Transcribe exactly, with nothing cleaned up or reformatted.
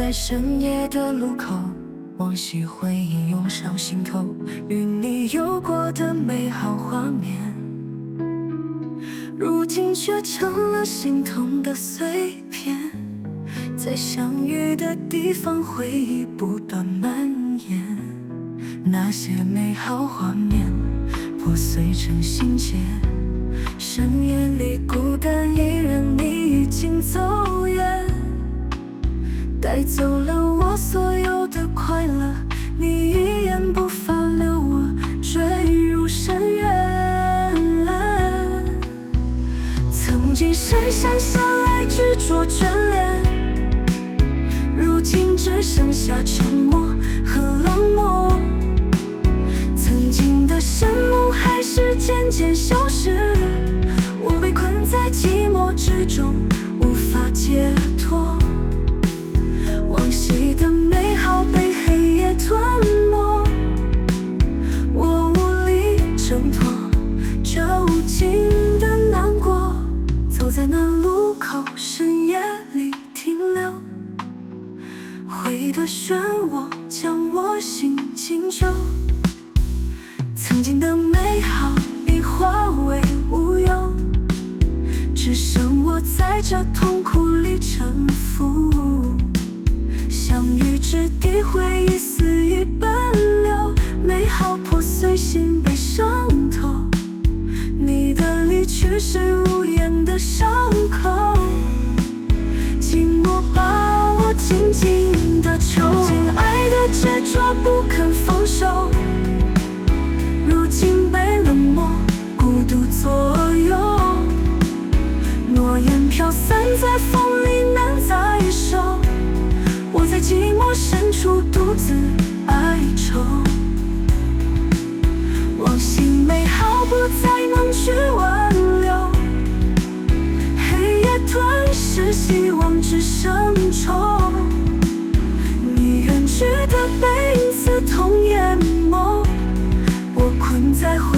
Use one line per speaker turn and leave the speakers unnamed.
在深夜的路口，往昔回忆涌上心头，与你有过的美好画面，如今却成了心痛的碎片。在相遇的地方，回忆不断蔓延，那些美好画面破碎成心结。深夜里孤单一人，你已经走远，带走了我所有的快乐，你一言不发，留我坠入深渊。曾经深深相爱，执着眷恋，如今只剩下沉默和冷漠。曾经的深梦还是渐渐消失，我被困在寂寞之中，无法解脱。往昔的美好被黑夜吞没，我无力挣脱究竟的难过。走在那路口，深夜里停留，回忆的漩涡将我心紧揪。曾经的美好已化为乌有，只剩我在这痛苦里沉浮。相遇之地，回忆肆意奔流，美好破碎，心被伤透。你的离去是无言的伤口，寂寞把我紧紧地抽进爱的执着，不肯放手。如今被冷漠孤独左右，诺言飘散在风里，难再收。我在寂寞深处独自哀愁，往昔美好不再能去挽留，黑夜吞噬，希望只剩愁。你远去的背影刺痛眼眸，我困在回